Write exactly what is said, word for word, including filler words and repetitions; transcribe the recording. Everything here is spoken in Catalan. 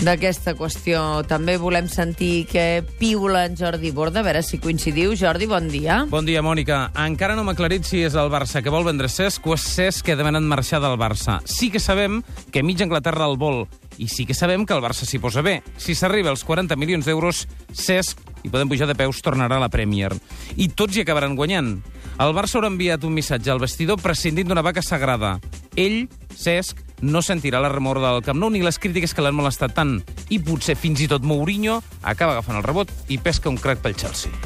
d'aquesta qüestió. També volem sentir què piula en Jordi Borda, a veure si coincidiu. Jordi, bon dia. Bon dia, Mònica. Encara no m'ha aclarit si és el Barça que vol vendre Cesc o és Cesc que demanen marxar del Barça. Sí que sabem que mig Anglaterra el vol i sí que sabem que el Barça s'hi posa bé. Si s'arriba als quaranta milions d'euros, Cesc, i podem pujar de peus, tornarà a la Premier. I tots hi acabaran guanyant. El Barça haurà enviat un missatge al vestidor prescindint d'una vaca sagrada. Ell, Cesc, no sentirà la remor del Camp Nou ni les crítiques que l'han molestat tant. I potser fins i tot Mourinho acaba agafant el rebot i pesca un crac pel Chelsea.